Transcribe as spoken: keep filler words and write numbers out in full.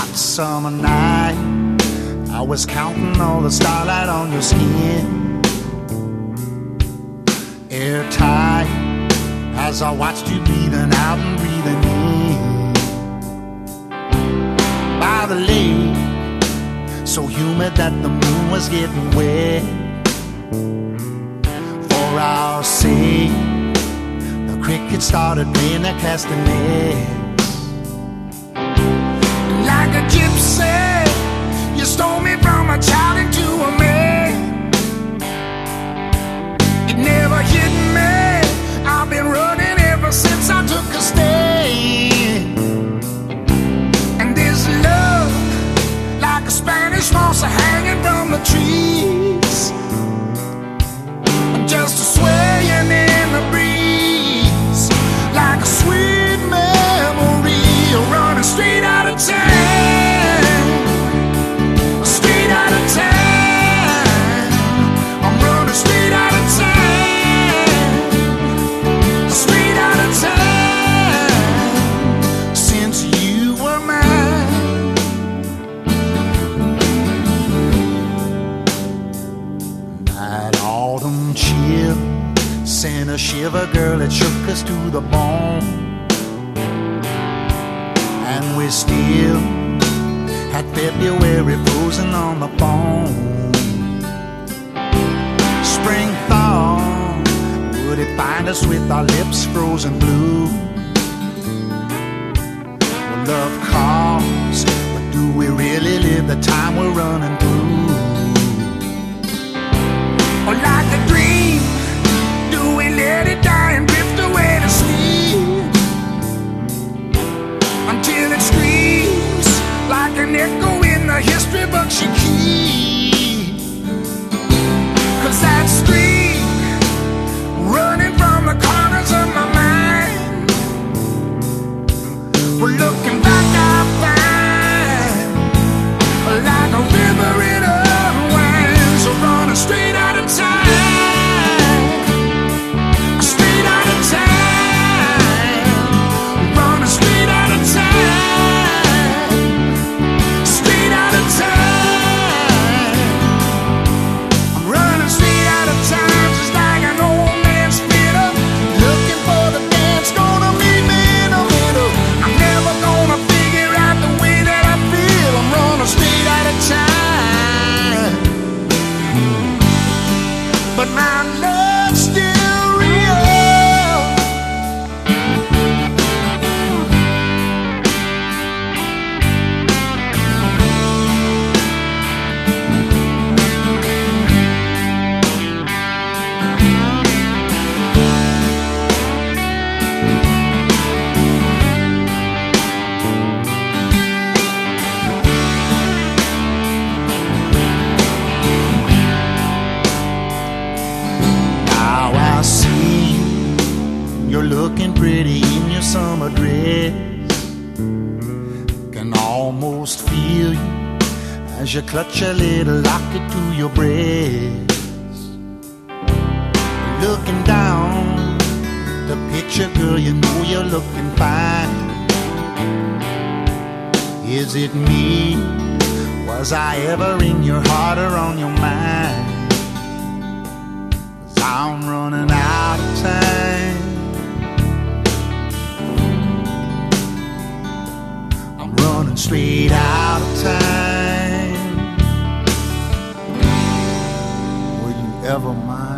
hot summer night, I was counting all the starlight on your skin, airtight, as I watched you breathing out and breathing in. By the lake, so humid that the moon was getting wet. For our sake, the crickets started playing their castanets. Like a gypsy, you stole me from a child into a man. It never hit me, I've been running ever since I took a stand. And this love, like a Spanish moss hanging from the trees, just swaying in the breeze, like a sweet memory, running straight out of town, straight out of town. I'm running straight out of town, straight out of town, since you were mine. That autumn chill sent a shiver, girl, it shook us to the bone. And we still had February frozen on the phone. Spring thaw, would it find us with our lips frozen blue? Well, love calls, but do we really live the time we're running through? Or like a dream, do we let it die and drift away to sleep, until it screams like an echo in the history books you keep? Cause that streak running from the corners of my mind, we're looking back, I find like a river in unwinds, so running straight out of time. But my love's still real. You're looking pretty in your summer dress, can almost feel you as you clutch a little locket to your breast. Looking down the picture, girl, you know you're looking fine. Is it me? Was I ever in your heart or on your mind? 'Cause I'm running out of time. Running straight out of time. Were you ever mine?